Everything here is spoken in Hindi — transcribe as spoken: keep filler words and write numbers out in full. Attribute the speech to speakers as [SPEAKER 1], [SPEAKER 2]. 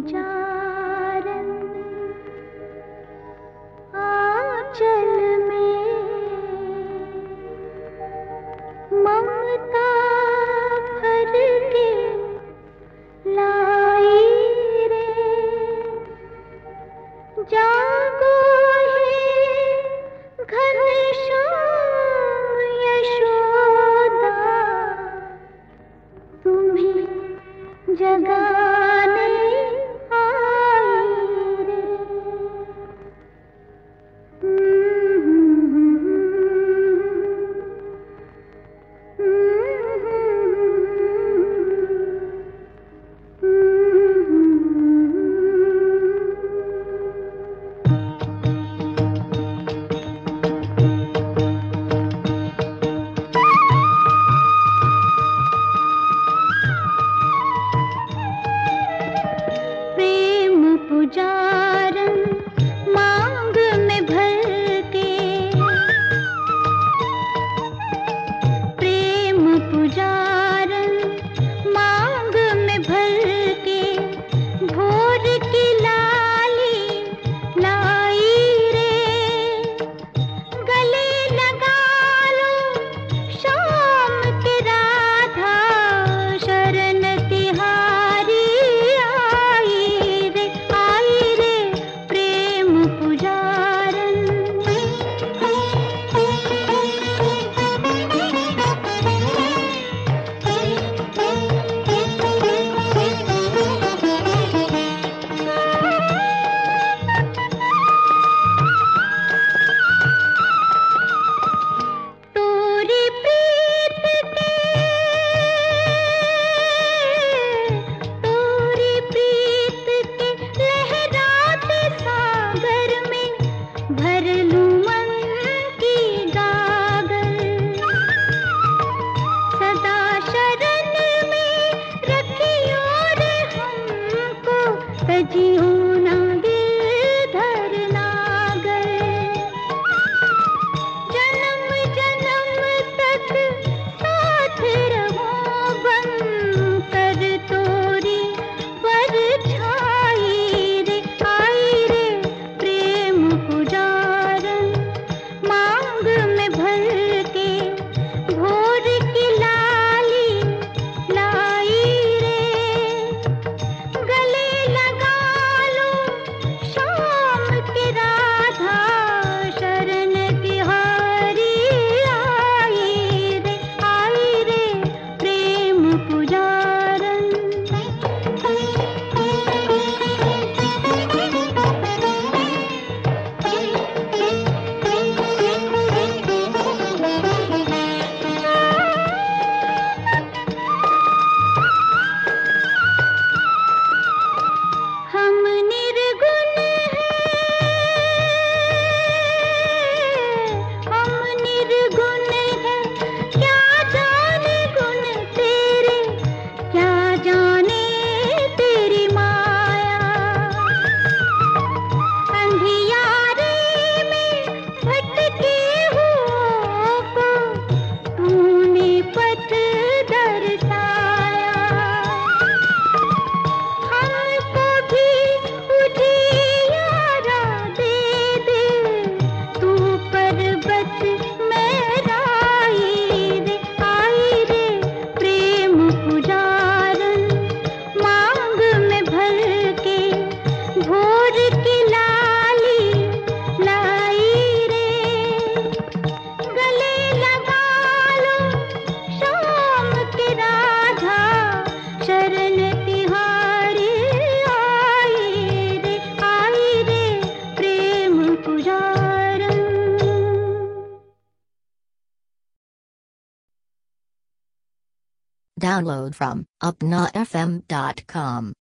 [SPEAKER 1] पुजारन आंचल में ममता भर के लाई रे। जागो है घनश्याम यशोदा, तुम्हें जगाने आई रे। पुजारन मांग में भर के, प्रेम पुजारन मांग में भर के, भोर की लाली लाई रे। गले लगा लो शाम के राधा, शरण तिहारी
[SPEAKER 2] Download from upna f m dot com.